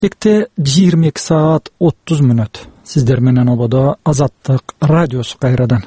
Ekte 22 saat 30 minut. Sizler menen obada Azatlık radiosu kayradan.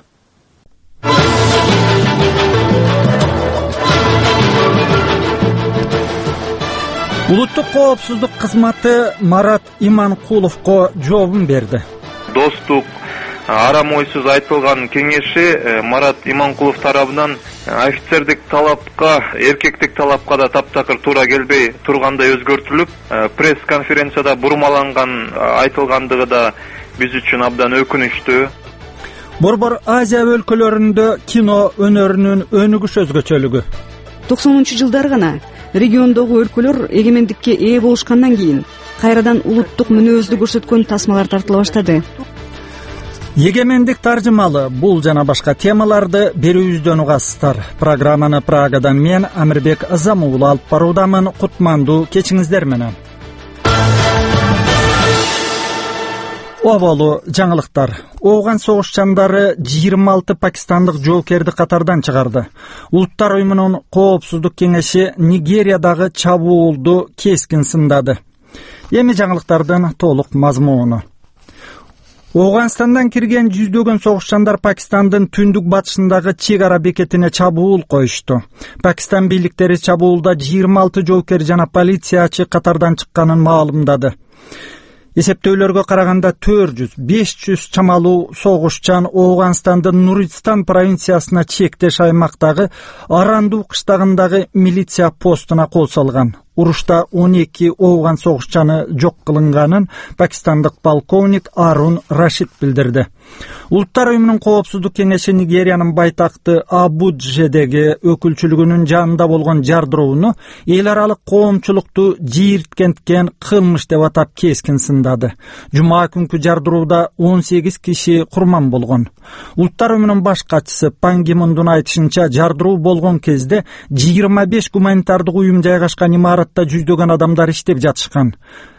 Улуттук коопсуздук кызматы Марат Иманкуловго жообун берди. Достук арам ойсуз айтылган кеңеши Марат Иманкулов тарабынан офицердик талапка, эркектик талапка да таптакыр туура келбей тургандай өзгөртүлүп, пресс-конференцияда бурмаланган айтылгандыгы да биз үчүн абдан өкүнүчтүү. Борбор Азия өлкөлөрүндө кино өнөрүнүн өнүгүш өзгөчөлүгү. 90-жылдар гана региондогу өлкөлөр эгемендикке ээ болушкандан кийин кайрадан улуттук мүнөздү көрсөткөн тасмалар тартыла баштады. Егемендик таржымалы бул жана башка темаларды берүүбүздөн угасыздар. Программаны Прагадан мен Амирбек Азамуулу алып баруудамын. Кутмандуу кечиңиздер менен. Оболу жаңылыктар. Ооган согушчандары 26 пакистандык жоокерди катардан чыгарды. Улуттар уюмунун коопсуздук кеңеши Нигериядагы чабуулду кескин сындады. Эми жаңылыктардын толук мазмуну. Оғанстандан кирген жүздөгөн согушчандар Пакистандын түндүк батышындагы чек ара бекетине чабуул коюшту. Пакистан бийликтери чабуулда 26 жоокер жана полициячы катардан чыкканын маалымдады. Эсептөөлөргө караганда 400-500 чамалуу согушчан Оғанстандын Нуристан провинциясына чектеш аймактагы Аранду кыштагындагы милиция постуна кол салган. Урушта 12 ооган согушчаны жок кылынганын пакистандык полковник Арун Рашид билдирди. Улуттар уюмунун коопсуздук кеңеши Нигериянын байтакты Абуджедеги өкүлчүлүгүнүн жанында болгон жардырууну эл аралык коомчулукту жийирткенткен кылмыш деп атап кескин сындады. Жума күнкү жардырууда 18 киши курман болгон. Улуттар уюмунун баш катчысы Пан Ги Мундун айтышынча, жардыруу болгон кезде 25 гуманитардык уюм жайгашкан имаратта жүздөгөн адамдар иштеп жатышкан.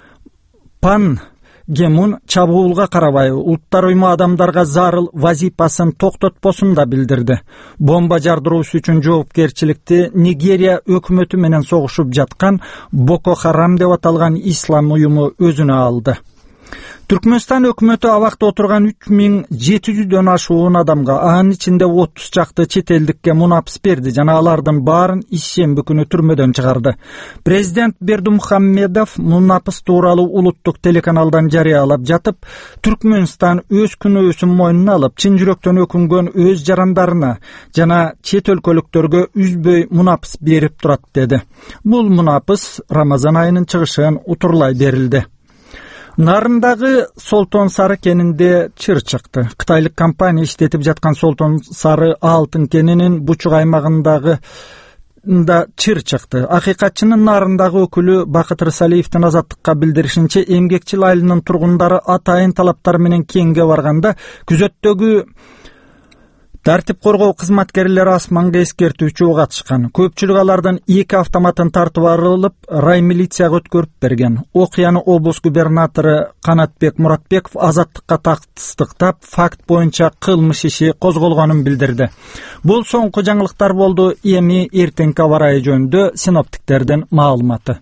Пан Ги Мун чабуулга карабай улуттар уюму адамдарга зарыл вазипасын токтотпосун да билдирди. Бомба жардыруусу үчүн жоопкерчиликти Нигерия өкмөтү менен согушуп жаткан Боко Харам деп аталган ислам уюму өзүнө алды. Түркмөнстан өкмөтү абакта отурган 3700дөн ашуун адамга, анын ичинде 30 чакты чет элдикке мунапс берди жана алардын баарын ишемби күнү түрмөдөн чыгарды. Президент Бердымухаммедов мунапс тууралуу улуттук телеканалдан жарыялап жатып, Түркмөнстан өз күнөөсүн мойнуна алып, чын жүрөктөн өкүнгөн өз жарандарына жана чет өлкөлүктөргө үзбөй мунапс берип турат деди. Бул мунапс Рамазан айынын чыгышын утурлай берилди. Нарындагы Солтон сары кенинде чыр чыкты. Кытайлык компания иштетип жаткан Солтон сары алтын кенинин Бучук аймагындагы да чыр чыкты. Акыйкатчынын Нарындагы өкүлү Бакыт Рысалиевдин Азаттыкка билдиришинче, эмгекчил айылынын тургундары атайын талаптар менен кеңге барганда күзөттөгү тартип коргоо кызматкерлери асманга эскертүүчү ок атышкан. Көпчүлүк алардын 2 автоматын тартып алып, рай милицияга өткөрүп берген. Окуяны облус губернатору Канатбек Муратбеков Азаттыкка тастыктап, факт боюнча кылмыш иши козголгонун билдирди. Бул соңку жаңылыктар болду. Эми эртеңки аба ырайы жөнүндө синоптиктердин маалыматы.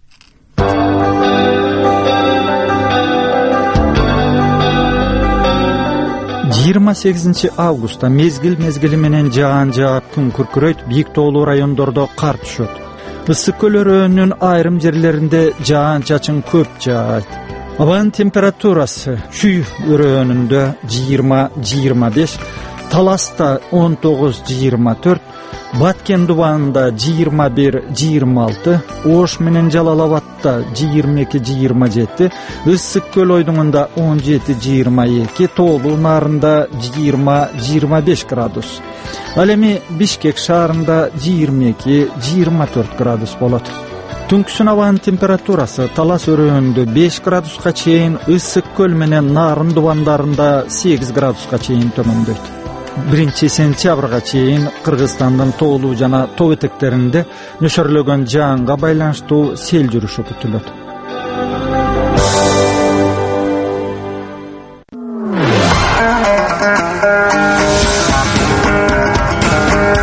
28 августта мезгил менен жаан жаап, күн күркүрөйт, бийик тоолуу райондордо кар түшөт. Ысык көл өрөөнүн айрым жерлеринде жаан чачын көп жаайт. Абанын температурасы Чүй өрөөнүндө 20-25, Таласта 19-24, Баткен дубанында 21-26, Ош менен Жалалабадта 22-27, Ысык көл ойдуңунда 17-22, Тоолуу Нарында 20-25 градус. Ал эми Бишкек шаарында 22-24 градус болот. Түнкүсүн абанын температурасы Талас өрөөнүндө 5 градуска чейин, Ысык көл менен Нарын дубандарында 8 градуска чейин төмөндөйт. 1 сентябрга чейин Кыргызстандын тоолуу жана тоо этектеринде нөшөрлөгөн жаанга байланыштуу сел жүрүшү күтүлөт.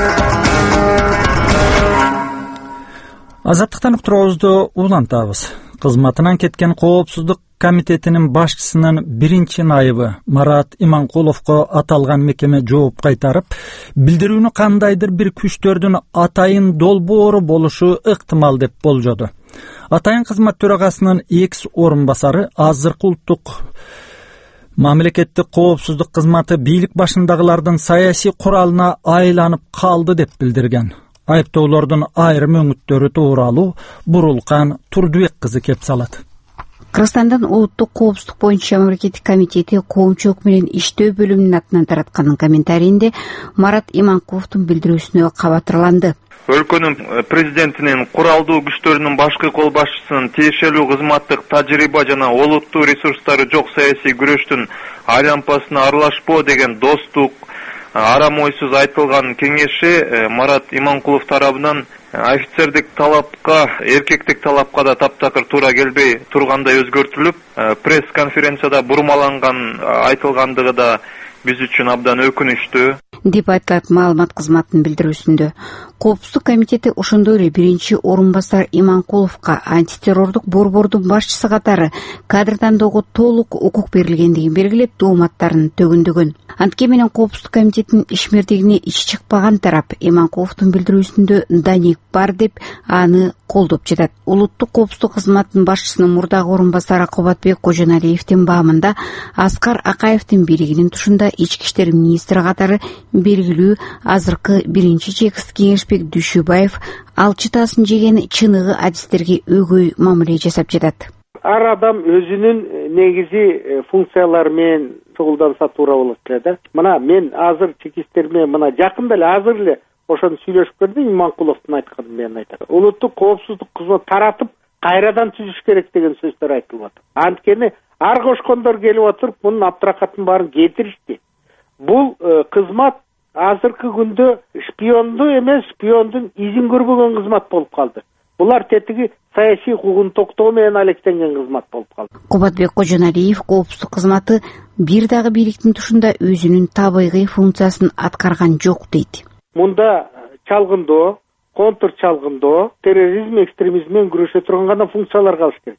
Азаттыктан уктуруубузду улантабыз. Кызматынан кеткен Коопсуздук комитетинин башчысынын биринчи найыбы Марат Иманкуловго аталган мекеме жооп кайтарып, билдирүүнү кандайдыр бир күчтөрдүн атайын долбоору болушу ыктымал деп болжоду. Атайын кызмат төрагасынын экс орун басары азыркы улуттук мамлекеттик коопсуздук кызматы бийлик башындагылардын саясий куралына айланып калды деп билдирген. Айыптоолордун айрым өңүттөрү тууралуу Бурулкан Турдубек кызы кеп салат. Кыргызстандын улуттук коопсуздук боюнча мамлекеттик комитети коомчулук менен иштөө бөлүмүнүн атынан тараткан комментарийинде Марат Иманкуловдун билдирүүсүнө кабатырланды. Өлкөнүн президентинин куралдуу күчтөрүнүн башкы кол башчысынын тиешелүү кызматтык тажрыйба жана олуттуу ресурстары жок саясий күрөштүн айлампасына аралашпоо деген достук, арам ойсуз айтылган кеңеши Марат Иманкулов тарабынан офицердик талапка, эркектик талапка да таптакыр туура келбей тургандай өзгөртүлүп, пресс-конференцияда бурмаланган айтылгандыгы да биз үчүн абдан өкүнүчтүү деп айтылат маалымат кызматынын билдирүүсүндө. Коопсуздук комитети ошондой эле биринчи орун басар Иманкуловго антитеррордук борбордун башчысы катары кадр тандоого толук укук берилгендигин белгилеп, дооматтарын төгүндөгөн. Анткени менен Коопсуздук комитетинин ишмердигине ичи чыкпаган тарап Иманкуловдун билдирүүсүндө данек бар деп аны колдоп жатат. Улуттук коопсуздук кызматынын башчысынын мурдагы орун басары Кубатбек Кожоналиевдин баамында Аскар Акаевдин бийлигинин тушунда ички иштер министри катары белгилүү азыркы биринчи чекист Кеңешбек Дүйшөбаев алчы таасын жеген чыныгы адистерге өгөй мамиле жасап жатат. Ар адам өзүнүн негизи функциялары менен шугулданса туура болот да. Мына мен азыр чекисттер менен мына жакында эле азыр эле ошону сүйлөшүп көрдүм, Иманкуловдун айтканын мен айтам. Улуттук коопсуздук кызмат таратып кайрадан түзүш керек деген сөздөр айтылып атат. Анткени ар кошкондор келип отуруп мунун абдракатын баарын кетиришти. Бул кызмат азыркы күндө шпионду эмес, шпиондун изин көрбөгөн кызмат болуп калды. Булар тетиги саясий укугун токтоо менен алектенген кызмат болуп калды. Кубатбек Кожоналиев коопсуздук кызматы бир дагы бийликтин тушунда өзүнүн табигый функциясын аткарган жок дейт. Мунда чалгындоо, контур чалгындоо, терроризм, экстремизм менен күрөшө турган гана функциялар калыш керек.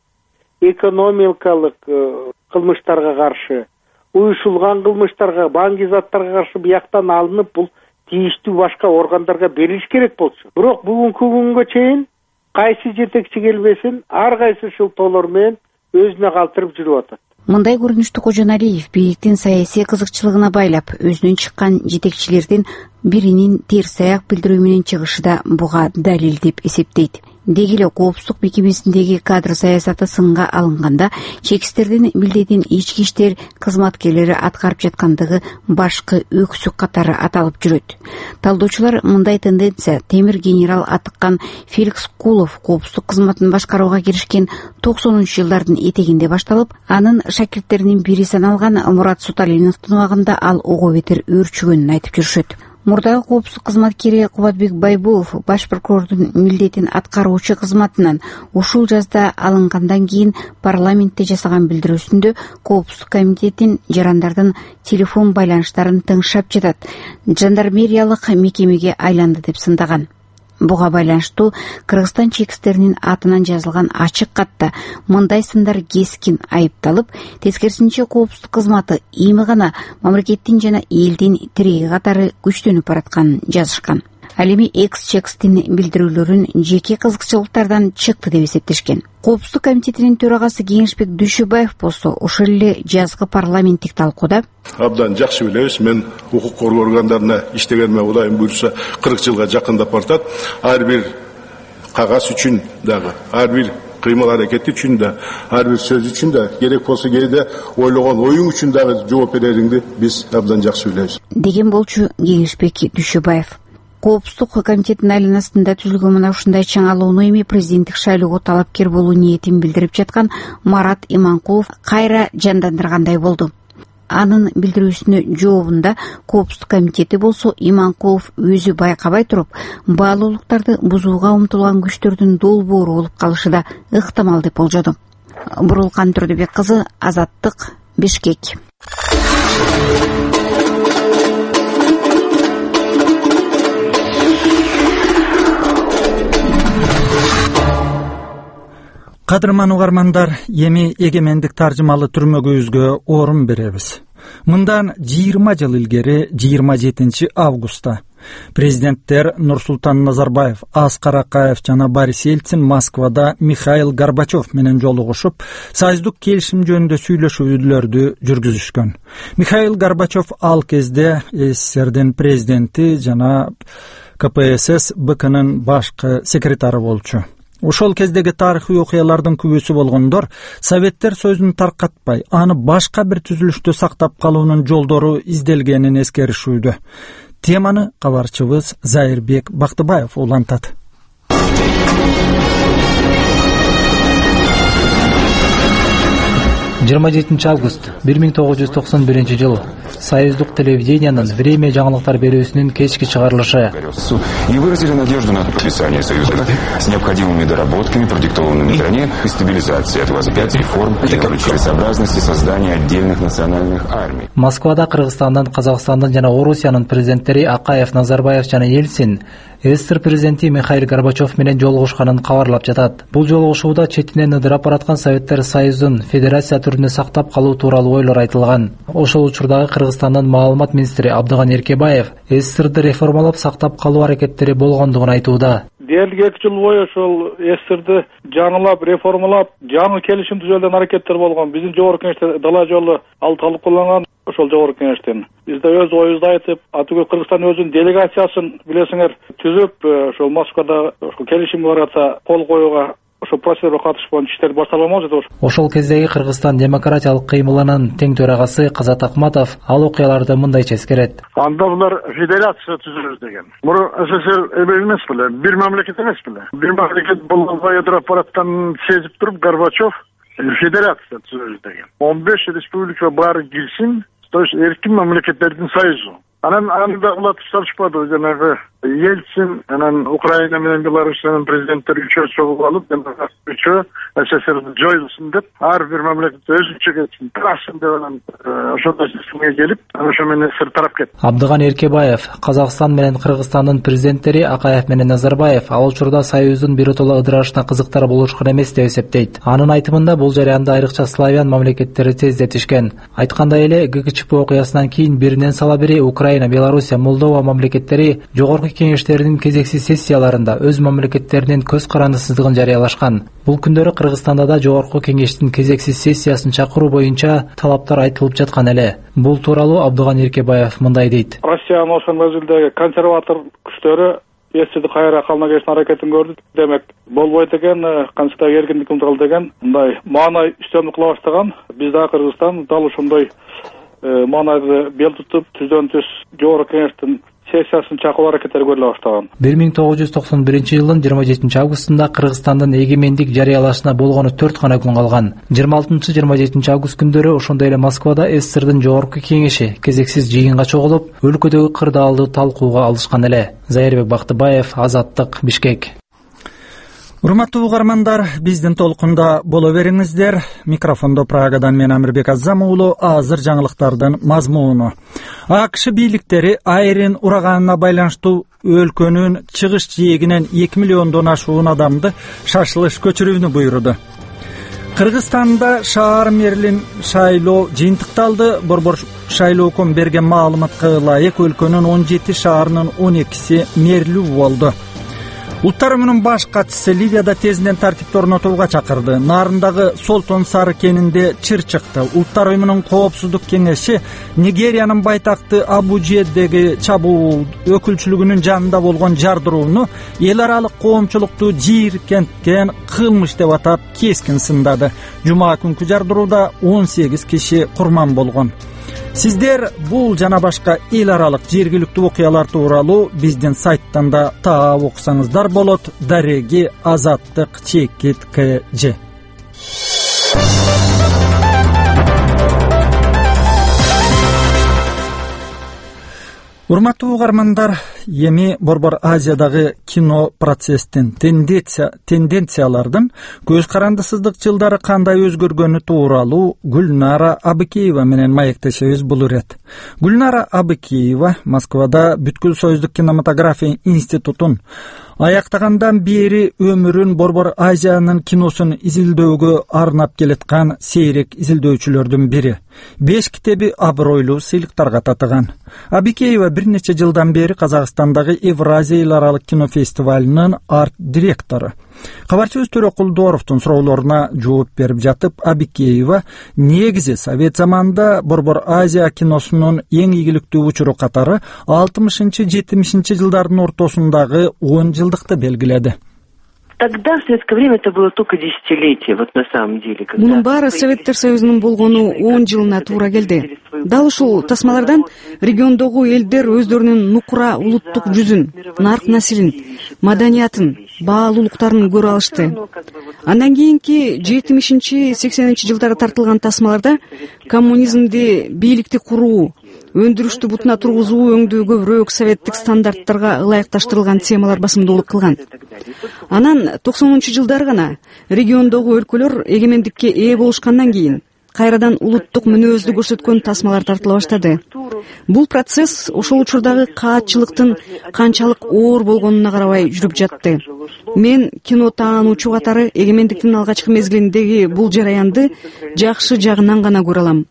Экономикалык кылмыштарга каршы, уюшулган кылмыштарга, баңги заттарга каршы бияктан алынып, бул тийиштүү башка органдарга берилиш керек болчу. Бирок бүгүнкү күнгө чейин кайсы жетекчи келбесин, ар кайсы шылтоолор менен өзүнө калтырып жүрүп атат. Мындай көрүнүштү Кожоналиев бийликтин саясий кызыкчылыгына байлап, өзүнүн чыккан жетекчилердин биринин терс аяк билдирүү менен чыгышы да буга далил деп эсептейт. Деги эле коопсуздук мекемесиндеги кадр саясаты сынга алынганда чекистердин милдетин ички иштер кызматкерлери аткарып жаткандыгы башкы өксүк катары аталып жүрөт. Талдоочулар мындай тенденция темир генерал атыккан Феликс Кулов коопсуздук кызматын башкарууга киришкен 90-жылдардын этегинде башталып, анын шакирттеринин бири саналган Мурат Суталиновдун убагында ал ого бетер өөрчүгөнүн айтып жүрүшөт. Мурдагы коопсуздук кызматкери Кубатбек Байбулов баш прокурордун милдетин аткаруучу кызматынан ушул жазда алынгандан кийин парламентте жасаган билдирүүсүндө коопсуздук комитетин жарандардын телефон байланыштарын тыңшап жатат, жандармериялык мекемеге айланды деп сындаган. Буга байланыштуу Кыргызстан чекистеринин атынан жазылган ачык катта мындай сындар кескин айыпталып, тескерисинче коопсуздук кызматы эми гана мамлекеттин жана элдин тиреги катары күчтөнүп баратканын жазышкан. Ал эми экс-чекистин билдирүүлөрүн жеке кызыкчылыктардан чыкты деп эсептешкен. Коопсуздук комитетинин төрагасы Кеңешбек Дүйшөбаев болсо ошол эле жазгы парламенттик талкууда абдан жакшы билебиз. Мен укук коргоо органдарына иштегениме Кудайым буйруса 40 жылга жакындап бартат. Ар бир кагаз үчүн дагы, ар бир кыймыл аракети үчүн да, ар бир сөз үчүн да, керек болсо кээде ойлогон оюң үчүн дагы жооп берериңди биз абдан жакшы билебиз деген болчу Кеңешбек Дүйшөбаев. Коопсуздук комитетинин айланасында түзүлгөн мына ушундай чаңалууну эми президенттик шайлоого талапкер болуу ниетин билдирип жаткан Марат Иманкулов кайра жандандыргандай болду. Анын билдирүүсүнө жообунда коопсуздук комитети болсо Иманкулов өзү байкабай туруп, баалуулуктарды бузууга умтулган күчтөрдүн долбоору болуп калышы да ыктымал деп болжоду. Бурулкан Турдубек кызы, Азаттык, Бишкек. Кадырман угармандар, эми эгемендик таржымалы түрмөгүбүзгө орун беребиз. Мындан 20 жыл илгери 27 августта президенттер Нурсултан Назарбаев, Аскар Акаев жана Борис Ельцин Москвада Михаил Горбачев менен жолугушуп, союздук келишим жөнүндө сүйлөшүүлөрдү жүргүзүшкөн. Михаил Горбачев ал кезде СССРдин президенти жана КПСС БКнын башкы секретары болчу. Ошол кездеги тарыхый окуялардын күбөсү болгондор Советтер сөзүн таркатпай, аны башка бир түзүлүштө сактап калуунун жолдору изделгенин эскеришүүдө. Теманы кабарчыбыз Зайырбек Бактыбаев улантат. 27 август 1991 жыл. Союздук телевидениянын «Время» жаңылыктар берүүсүнүн кечки чыгарылышы. И выразили надежду на подписание союза с необходимыми доработками, продиктованными стране и стабилизацией, от 5 реформ, целесообразности создания отдельных национальных армий. Москвада Кыргызстандын, Казакстандын жана Орусиянын президенттери Акаев, Назарбаев жана Ельцин СССР президенти Михаил Горбачев менен жолугушканын кабарлап жатат. Бул жолугушууда четинен ыдырап бараткан Советтер Союзун федерация түрүндө сактап калуу тууралуу ойлор айтылган. Ошол учурдагы Кыргызстандын маалымат министри Абдыган Эркебаев СССРди реформалап сактап калуу аракеттери болгондугун айтууда. Диэлги 2 жыл бою ошол СССРди жаңылап, реформалап, жаңы келишим түзүүдөн аракеттер болгон. Биздин жогорку кеңеште дала жолу ал талкууланган. Ошол жогорку кеңештен бизде өз оюбузду айтып, атүгүл Кыргызстан өзүнүн делегациясын билесиңер түзүп, ошол Москвада ошол келишимге баратса кол коюуга ошол процедурага катышып боюнча иштер башталган болчу. Ошол кездеги Кыргызстан демократиялык кыймылынын тең төрагасы Казат Акматов ал окуяларды мындайча эскерет. Анда булар федерация түзүлөт деген. Муну СССР эмес беле, бир мамлекет эмес беле. Бир мамлекет болгонго ыдырап баратканын сезип туруп Горбачев федерация түзүлөт деген. 15 республика баары кирсин, то есть эркин мамлекеттердин союзу. Анан анда улатып салышпады, жанагы Ельцин, анан Украина менен Беларусиянын президенттери үчөө чогулуп алып, үчөө СССРди жоюлсун деп, ар бир мамлекет өзүнчө кетсин, тарасын деп анан ошондой системге келип, ошо менен СССР тарап кетти. Абдыган Эркебаев, Казакстан менен Кыргызстандын президенттери Акаев менен Назарбаев ал учурда союздун биротоло ыдырашына кызыктар болушкан эмес деп эсептейт. Анын айтымында бул жараянда айрыкча славян мамлекеттери тездетишкен. Айткандай эле ГКЧП окуясынан кийин биринен сала бири Украина, Белоруссия, Молдова мамлекеттери жогорку кеңештеринин кезексиз сессияларында өз мамлекеттеринин көз карандысыздыгын жарыялашкан. Бул күндөрү Кыргызстанда да жогорку кеңештин кезексиз сессиясын чакыруу боюнча талаптар айтылып жаткан эле. Бул тууралуу Абдыган Эркебаев мындай дейт. Россиянын ошол мезгилдеги консерватор күчтөрү СССРди кайра калына келиштин аракетин көрдү. Демек, болбойт экен, кантип эркиндик умтулат деген мындай маанай үстөмдүк кыла баштаган. Биз да Кыргызстан дал ошондой маанайды бел тутуп, түздөн түз жогорку кеңештин сессиясын чакыруу аракеттери көрүлө баштаган. 1991 жылдын 27 августунда Кыргызстандын эгемендик жарыялашына болгону 4 гана күн калган. 26-27 август күндөрү ошондой эле Москвада СССРдин жогорку кеңеши кезексиз жыйынга чогулуп, өлкөдөгү кырдаалды талкууга алышкан эле. Зайырбек Бактыбаев, Азаттык, Бишкек. Урматтуу угармандар, биздин толкунда боло бериңиздер. Микрофондо Прагадан мен Амирбек Азам уулу, азыр жаңылыктардын мазмуну. АКШ бийликтери айрын ураганына байланыштуу өлкөнүн чыгыш жээгинен 2 миллиондон ашуун адамды шашылыш көчүрүүнү буйруду. Кыргызстанда шаар мэрлин шайлоо жыйынтыкталды. Борбор шайлоокон берген маалыматка ылайык өлкөнүн 17 шаарынын 12си мэрлүү болду. Улуттар уюмунун баш катчысы Ливияда тезинен тартипти орнотууга чакырды. Нарындагы Солтон Сары кенинде чыр чыкты. Улуттар уюмунун коопсуздук кеңеши Нигериянын байтакты Абуджедеги чабуул өкүлчүлүгүнүн жанында болгон жардырууну эл аралык коомчулукту жийиркенткен кылмыш деп атап кескин сындады. Жума күнкү жардырууда 18 киши курман болгон. Сиздер бул жана башка эл аралык жергиликтүү окуялар тууралуу биздин сайттан да таап окусаңыздар болот. Дареги Азаттык чекит КЖ. Урматтуу угармандар, эми Борбор Азиядагы кино процесстин тенденциялардын көз карандысыздык жылдары кандай өзгөргөнү тууралуу Гүлнара Абыкеева менен маектешебиз булур эт. Гүлнара Абыкеева Москвада Бүткүл Союздук кинематография институтун Аяктагандан бери өмүрүн Борбор Азиянын киносун изилдөөгө арнап келаткан сейрек изилдөөчүлөрдүн бири. 5 китеби абройлуу сыйлыктарга татыган. Абикеева бир нече жылдан бери Казакстандагы Евразия эл аралык кино фестивалынын арт директору. Кабарчыбыз Төрөкулдуровдун суроолоруна жооп берип жатып, Абикеева негизи Совет заманында Борбор Азия киносунун эң ийгиликтүү учуру катары 60-70 жылдардын ортосундагы 10 жылдыкты белгиледи. Тогда, в советское время, это было только десятилетие, вот на самом деле. Мунун баары Советтер Союзунун болгону 10 жылына туура келди. Дал ушул тасмалардан региондогу элдер өздөрүнүн нукура улуттук жүзүн, нарк насилин, маданиятын, баалуулуктарын көрө алышты. Андан кийинки 70-80 жылдары тартылган тасмаларда коммунизмди, бийликти куруу, өндүрүштү бутуна тургузуу өңдүү көбүрөөк советтик стандарттарга ылайыкташтырылган темалар басымдуулук кылган. Анан 90-жылдары гана региондогу өлкөлөр эгемендикке ээ болушкандан кийин кайрадан улуттук мүнөздү көрсөткөн тасмалар тартыла баштады. Бул процесс ошол учурдагы каатчылыктын канчалык оор болгонуна карабай жүрүп жатты. Мен кино таануучу катары эгемендиктин алгачкы мезгилиндеги бул жараянды жакшы жагынан гана көрө алам.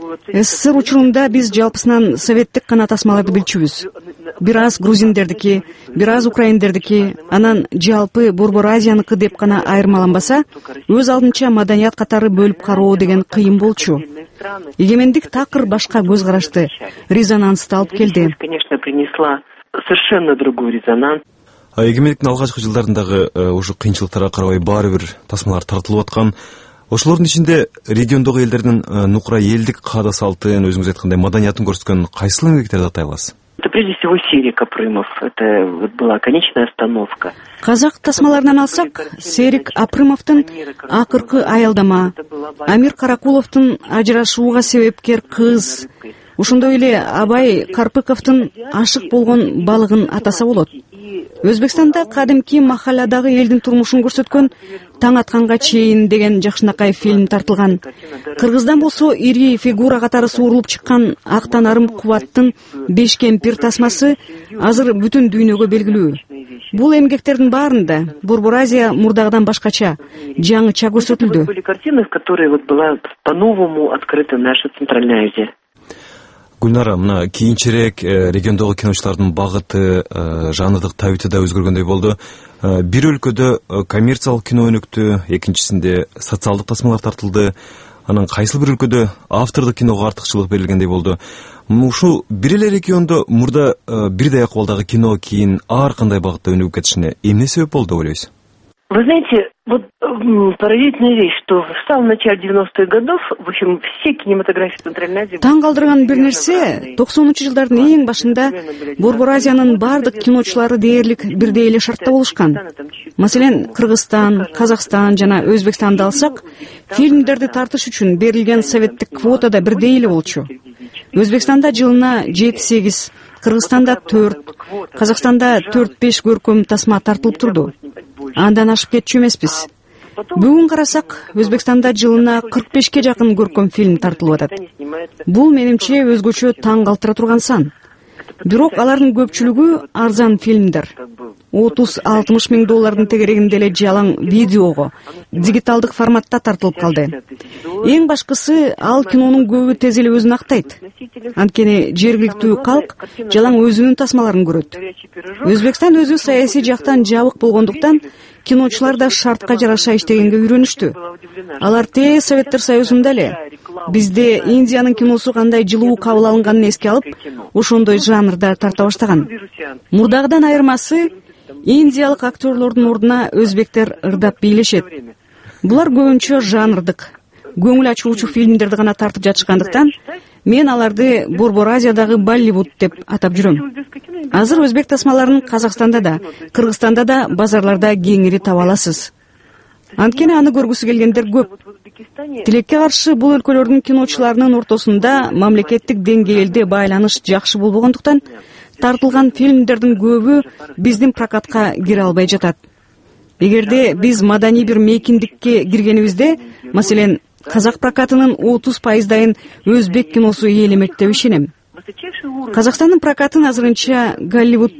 СССР учурунда биз жалпысынан советтик гана тасмаларды билчүбүз. Бир аз грузиндердики, бир аз украиндердики, анан жалпы Борбор Азияныкы деп гана айырмаланбаса, өз алдынча маданият катары бөлүп кароо деген кыйын болчу. Эгемендик такыр башка көз карашты, резонансты алып келди. Конечно, принесла совершенно другой резонанс. Эгемендиктин алгачкы жылдарындагы ушу кыйынчылыктарга карабай баары бир тасмалар тартылып аткан. Ошолордун ичинде региондогу элдердин нукура элдик каада салтын, өзүңүз айткандай маданиятын көрсөткөн кайсыл эмгектерди атай аласыз? Это прежде всего Серик Апрымов. Это вот была конечная остановка. Казак тасмаларынан алсак, Серик Апрымовдун акыркы аялдама, Амир Каракуловдун ажырашууга себепкер кыз, ошондой эле Абай Карпыковдун ашык болгон балыгын атаса болот. Өзбекстанда кадимки махалладагы элдин турмушун көрсөткөн Таң атканга чейин деген жакшынакай фильм тартылган. Кыргыздан болсо ири фигура катары суурулуп чыккан Актан Арым Кубаттын Беш кемпир тасмасы азыр бүтүн дүйнөгө белгилүү. Бул эмгектердин баарында Борбор Азия мурдагыдан башкача, жаңыча көрсөтүлдү. Были картины, в которой вот была по-новому открыта наша Центральная Азия. Гүлнара, мына кийинчерээк региондогу киночулардын багыты, жанрдык табити да өзгөргөндөй болду. Бир өлкөдө коммерциялык кино өнүктү, экинчисинде социалдык тасмалар тартылды. Анан кайсыл бир өлкөдө автордук киного артыкчылык берилгендей болду. Ушул бир эле региондо мурда бирдей акыбалдагы кино кийин ар кандай багытта өнүгүп кетишине эмне себеп болду деп ойлойсуз? Вы знаете, вот поразительная вещь, что в самом начале 90-х годов, в общем, все кинематографии Центральной Азии... Таң калтырган бир нерсе, 90-жылдардын эң башында Борбор Азиянын бардык киночулары дээрлик бирдей эле шартта болушкан. Маселен, Кыргызстан, Казакстан жана Өзбекстанды алсак, фильмдерди тартыш үчүн берилген советтик квота да бирдей эле болчу. Өзбекстанда жылына 7-8, Кыргызстанда 4, Казакстанда 4-5 көркөм тасма тартылып турду. Андан ашып кетчү эмеспиз. Бүгүн карасак, Өзбекстанда жылына 45-ке жакын көркөм фильм тартылып атат. Бул менимче өзгөчө таң калтыра турган сан. Бирок алардын көпчүлүгү арзан фильмдер. 30-60 миң доллардын тегерегинде эле жалаң видеого, дигиталдык форматта тартылып калды. Эң башкысы, ал кинонун көбү тез эле өзүн актайт. Анткени жергиликтүү калк жалаң өзүнүн тасмаларын көрөт. Өзбекстан өзү саясий жактан жабык болгондуктан киночулар да шартка жараша иштегенге үйрөнүштү. Алар тез Советтер Союзунда эле бизде Индиянын киносу кандай жылуу кабыл алынганын эске алып, ошондой жанрда тарта баштаган. Мурдагыдан айырмасы, индиялык актерлордун ордуна өзбектер ырдап бийлешет. Булар көбүнчө жанрдык, көңүл ачуучу фильмдерди гана тартып жатышкандыктан, мен аларды Борбор Азиядагы Болливуд деп атап жүрөм. Азыр өзбек тасмаларын Казакстанда да, Кыргызстанда да базарларда кеңири таба аласыз. Анткени аны көргүсү келгендер көп. Тилекке каршы бул өлкөлөрдүн киночуларынын ортосунда мамлекеттик деңгээлде байланыш жакшы болбогондуктан, тартылган фильмдердин көбү биздин прокатка кире албай жатат. Эгерде биз маданий бир мейкиндикке киргенибизде, маселен, казак прокатынын 30%дайын өзбек киносу ээлемек деп ишенем. Казакстандын прокатын азырынча Голливудта,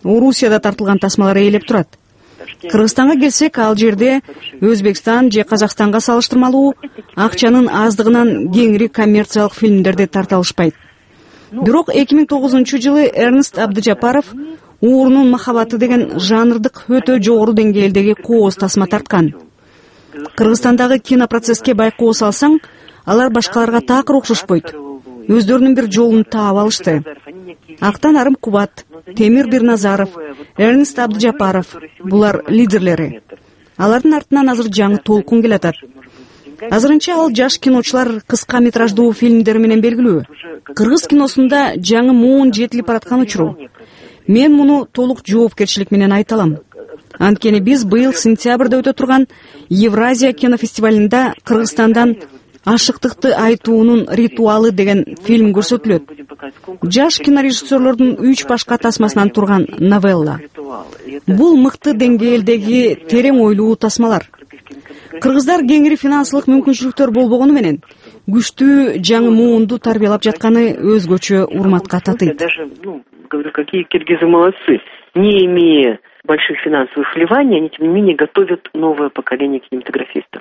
Орусияда тартылган тасмалар ээлеп турат. Кыргызстанга келсек, ал жерде Өзбекстан же Казакстанга салыштырмалуу акчанын аздыгынан кеңири коммерциялык фильмдерди тарта алышпайт. Бирок 2009-жылы Эрнест Абдыжапаров Уурунун махабаты деген жанрдык өтө жогору деңгээлдеги кооз тасма тарткан. Кыргызстандагы кинопроцесске байкоо салсаң, алар башкаларга такыр окшошпойт. Өздөрүнүн бир жолун таап алышты. Актан Арым Кубат, Темир Бирназаров, Эрнест Абдыжапаров — булар лидерлери. Алардын артынан азыр жаңы толкун келатат. Азырынча ал жаш киночулар кыска метраждуу фильмдери менен белгилүү. Кыргыз киносунда жаңы муун жетилип бараткан учуру. Мен муну толук жоопкерчилик менен айта алам. Анткени биз быйыл сентябрда өтө турган Евразия кинофестивалында Кыргызстандан Ашыктыкты айтуунун ритуалы деген фильм көрсөтүлөт. Жаш кинорежиссерлордун 3 башка тасмасынан турган новелла. Бул мыкты деңгээлдеги терең ойлуу тасмалар. Кыргыздар кеңири финансылык мүмкүнчүлүктөр болбогону менен күчтүү жаңы муунду тарбиялап жатканы өзгөчө урматка татыйт. Говорю, какие киргизы молодцы. Не имея больших финансовых вливаний, они, тем не менее, готовят новое поколение кинематографистов.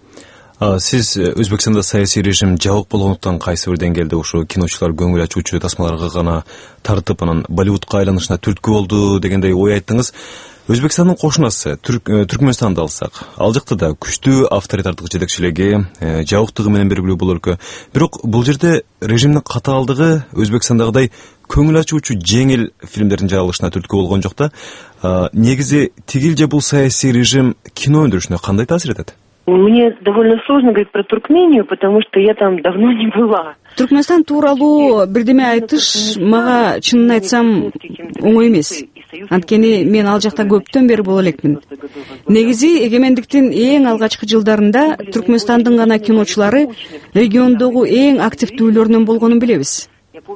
Сиз Өзбекстанда саясий режим жабык болгондуктан кайсы бир деңгээлде ушул киночулар көңүл ачуучу тасмаларга гана тартып, анан Болливудка айланышына түрткү болду дегендей ой айттыңыз. Өзбекстандын кошунасы Түркмөнстанды алсак, ал жакта да күчтүү авторитардык жетекчилиги, жабыктыгы менен белгилүү бул өлкө. Бирок бул жерде режимдин катаалдыгы Өзбекстандагыдай көңүл ачуучу жеңил фильмдердин жаралышына түрткү болгон жок да. Негизи тигил же бул саясий режим кино өндүрүшүнө кандай таасир этет? Мне довольно сложно говорить про Туркмению, потому что я там давно не была. Түркмөнстан тууралуу бирдеме айтыш мага чынын айтсам оңой эмес. Анткени мен ал жакта көптөн бери боло элекмин. Негизи эгемендиктин эң алгачкы жылдарында Түркмөнстандын гана киночулары региондогу эң активдүүлөрүнөн болгонун билебиз.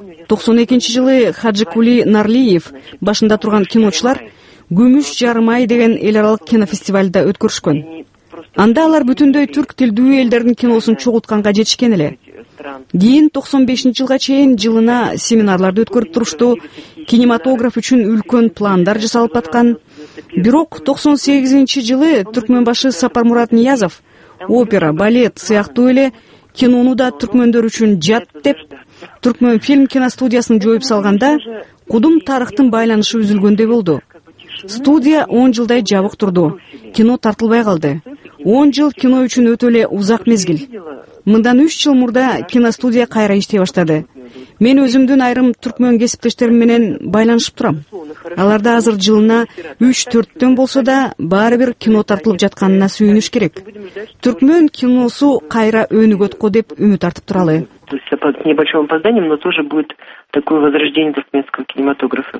92-жылы Хаджикули Нарлиев башында турган киночулар Күмүш жарым ай деген эл аралык кинофестивалда өткөрүшкөн. Анда алар бүтүндөй түрк тилдүү элдердин киносун чогултканга жетишкен эле. Кийин 95-жылга чейин жылына семинарларды өткөрүп турушту, кинематограф үчүн үлкөн пландар жасалып аткан. Бирок 98-жылы түркмөн башы Сапармурат Ниязов опера, балет сыяктуу эле кинону да түркмөндөр үчүн жат деп Түркмөн фильм киностудиясын жоюп салганда кудум тарыхтын байланышы үзүлгөндөй болду. Студия 10 жылдай жабык турду. Кино тартылбай калды. 10 жыл кино үчүн өтө эле узак мезгил. Мындан 3 жыл мурда киностудия кайра иштей баштады. Мен өзүмдүн айрым түркмөн кесиптештерим менен байланышып турам. Аларда азыр жылына 3-4төн болсо да баары бир кино тартылып жатканына сүйүнүш керек. Түркмөн киносу кайра өнүгөт го деп үмүт артып туралы. То есть с небольшим опозданием, но тоже будет такое возрождение туркменского кинематографа.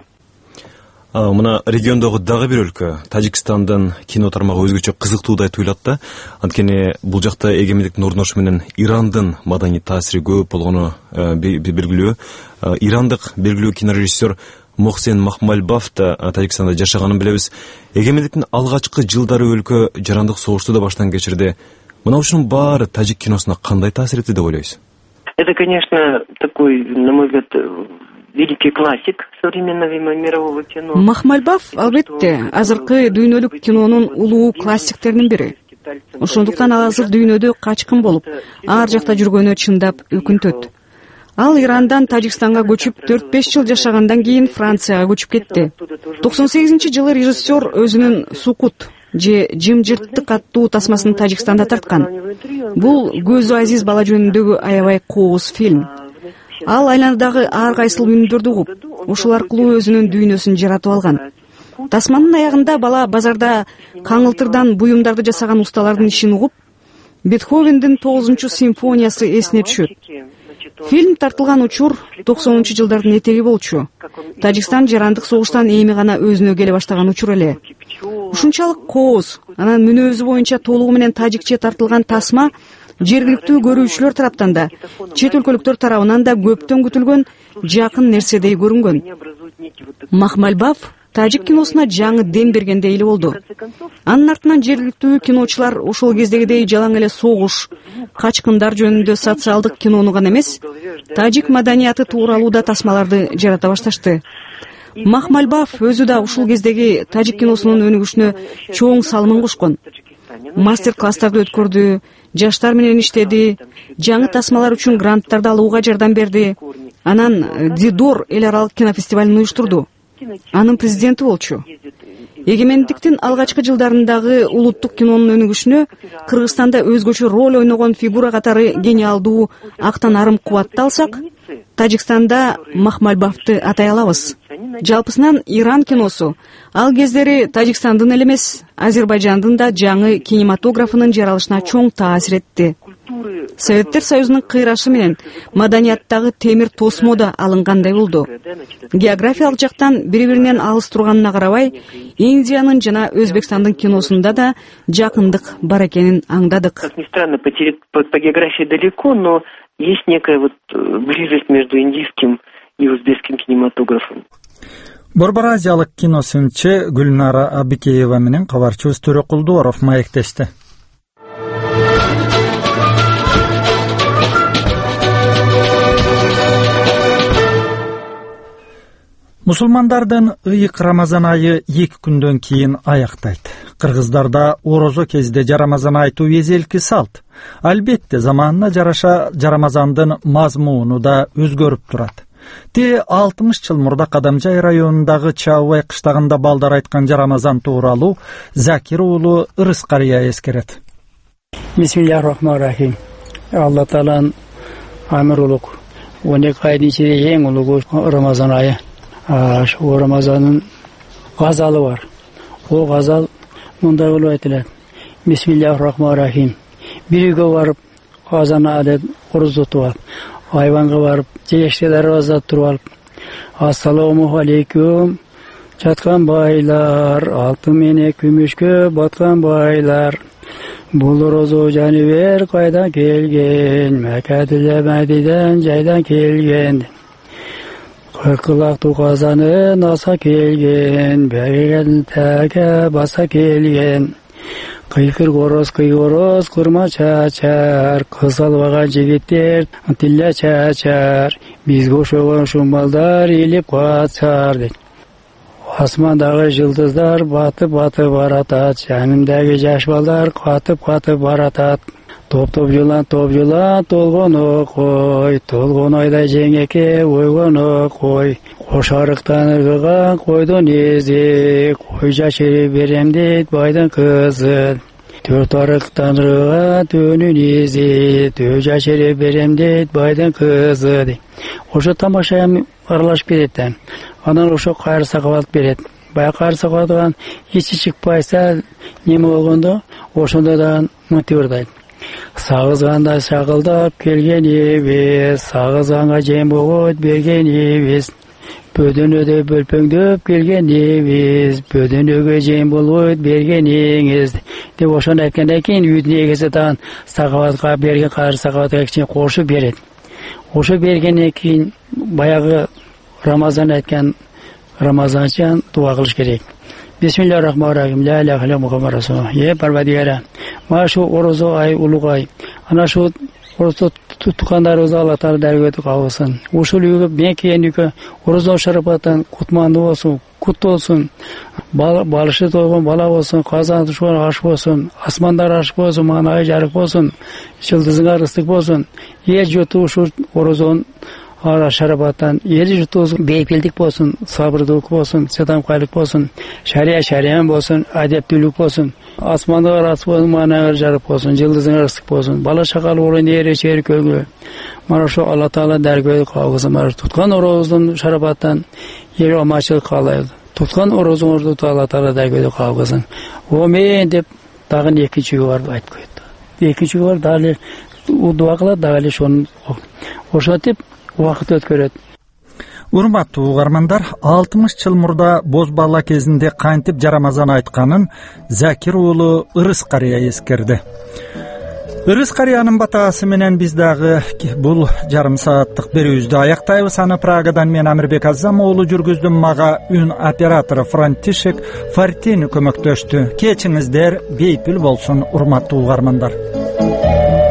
Мына региондогу дагы бир өлкө Тажикстандын кино тармагы өзгөчө кызыктуудай туйлат да. Анткени бул жакта эгемендиктин орношуу менен Ирандын маданий таасири көп болгону белгилүү. Ирандык белгилүү кинорежиссер Мохсен Махмальбаф да Тажикстанда жашаганын билебиз. Эгемендиктин алгачкы жылдары өлкө жарандык согушту да баштан кечирди. Мына ушунун баары тажик киносуна кандай таасир этти деп ойлойсуз? Это, конечно, такой, на мой взгляд, великий классик современного мирового кино. Махмальбаф албетте азыркы дүйнөлүк кинонун улуу классиктеринин бири. Ошондуктан ал азыр дүйнөдө качкын болуп, ар жакта жүргөнү чындап өкүнтөт. Ал Ирандан Тажикстанга көчүп 4-5 жыл жашагандан кийин Францияга көчүп кетти. 98-жылы режиссер өзүнүн Сукут же Жымжырттык аттуу тасмасын Тажикстанда тарткан. Бул көзү азиз бала жөнүндөгү аябай кооз фильм. Ал айланадагы ар кайсыл үндөрдү угуп, ошол аркылуу өзүнүн дүйнөсүн жаратып алган. Тасманын аягында бала базарда каңылтырдан буюмдарды жасаган усталардын ишин угуп, Бетховендин 9-симфониясы эсине түшөт. Фильм тартылган учур 90-жылдардын этеги болчу. Тажикстан жарандык согуштан эми гана өзүнө келе баштаган учур эле. Ушунчалык кооз, анан мүнөзү боюнча толугу менен тажикче тартылган тасма жергиликтүү көрүүчүлөр тараптан да, чет өлкөлүктөр тарабынан да көптөн күтүлгөн жакын нерседей көрүнгөн. Махмальбаф тажик киносуна жаңы дем бергендей эле болду. Анын артынан жергиликтүү киночулар ошол кездегидей жалаң эле согуш, качкындар жөнүндө социалдык кинону гана эмес, тажик маданияты тууралуу да тасмаларды жарата башташты. Махмальбаев өзү да ушул кездеги тажик киносунун өнүгүшүнө чоң салымын кошкон. Мастер класстарды өткөрдү, жаштар менен иштеди, жаңы тасмалар үчүн гранттарды алууга жардам берди. Анан Дидор эл аралык кинофестивалын уюштурду. Анын президенти болчу. Эгемендиктин алгачкы жылдарындагы улуттук кинонун өнүгүшүнө Кыргызстанда өзгөчө роль ойногон фигура катары гениалдуу Актан Арым Кубатты алсак, Тажикстанда Махмальбаевди атай алабыз. Жалпысынан Иран киносу ал кездери Тажикстандын эле эмес, Азербайжандын да жаңы кинематографынын жаралышына чоң таасир этти. Советтер Союзунун кыйрашы менен маданияттагы темир тосмо да алынгандай болду. Географиялык жактан бири-биринен алыс турганына карабай, Индиянын жана Өзбекстандын киносунда да жакындык бар экенин аңдадык. Как ни странно, по географии далеко, но есть некая близость между индийским и узбекским кинематографом. Борбор азиялык киносунчу Гүлнара Абикеева менен кабарчыбыз Төрөкулдуоров маектешти. Мусулмандардын ыйык Рамазан айы 2 күндөн кийин аяктайт. Кыргыздарда орозо кезде Рамазан айтуу эзелки салт. Албетте заманына жараша Рамазандын мазмууну да өзгөрүп турат. 60 жыл мурда Кадамжай районундагы Чаабай кыштагында балдар айткан Рамазан тууралуу Закир уулу Ырыс карыя эскерет. Бисмиллахир-рахманир-рахим. Алла Тааланын амир улук 12 айдын içinde эң улугу Рамазан айы. Ошо Рамазандын газалы бар. Ол газал мындай болуп айтылат. Бисмиллахир-рахманир-рахим. Bir үйгө барып азан алып орозо тутуп алып, айванга барып жеште дарбазада туруп алып, ассаламу алейкум жаткан байлар, алтын менен күмүшкө баткан байлар, бул орозо жаныбер кайдан келген, Мәккеден жайдан келген. Кыркылактуу казанын аса келген, берген тәке баса келген. Кыйкыр короз кырма чачар, кыз албаган жигиттер тиле чачар, бизге ошогон шумалдар илип качар дейт. Асмандагы жылдыздар батып баратат, жанымдагы жаш балдар катып баратат. Топ жылан толгоно кой, толгон айдай жеңеке ойгоно кой. Кош арыктан ыргыган койдун эзи, кой жашырып берем дейт байдын кызы. Төрт арыктан ыргыган төнүн эзи, төө жашырып берем дейт байдын кызы. Ошо тамаша аралашып кетет. Анан ошо кайыр сакабат берет. Бая кайыр сакабатыган ичи чыкпайса неме болгондо, ошондо да мынтип ырдайт. Сагызганда шагылдап келген эбиз, сагызганга жем болот берген эбиз. Бөдөнөдө бөлпөңдөп келген эбиз, бөдөнөгө жем болот берген эңиз. Деп ошону айткандан кийин үйдүн эгеси тагын сакабатка берген кайыр сакабатка кичине кошуп берет. Ошо бергенден кийин баягы Рамазан айткан Рамазанчан дуа кылыш керек. Бисмиллахир-рахманир-рахим. Ла иляха илля Мухаммад расулуллах. Парвадигара. Машу орозо ай улугай. Ана шу орозо туткандарыбызды Алла Таала даргөтү кабылсын. Ушул үйгө мен кийинки орозо шарапаттан кутманды болсун, кут болсун. Балышы толгон бала болсун, казан тушкан аш болсун, асмандар аш болсун, мана ай жарык болсун, жылдызыңар ыстык болсун. Эл жуту ушул орозонун шарапаттан эл жуту бейпилдик болсун, сабырдуулук болсун, садамкайлык болсун, шария болсун, адептүүлүк болсун, асмандар ас болсун, мана жарык болсун, жылдызыңар ыстык болсун, бала чакал орун эре чери көнгө. Мана ошо Алла Таала даргөй кабылсын. Туткан орозунун шарапаттан эл амачылык каалайбыз. Туткан орозуңузду Алла Таала даргөй кабылсын. Омен деп дагы экинчиге барып айтып коет. Экинчиге барып дагы дуа кылат, дагы ошону ошентип убакыт өткөрөт. Урматтуу угармандар, 60 жыл мурда боз бала кезинде кантип Рамазан айтканын Закир уулу Ырыс карыя эскерди. Ырыс карыянын батаасы менен биз дагы бул жарым сааттык берүүбүздү аяктайбыз. Аны Прагадан мен Амирбек Азам уулу жүргүздүм, мага үн оператору Франтишек Фартини көмөктөштү. Кечиңиздер бейпил болсун, урматтуу угармандар.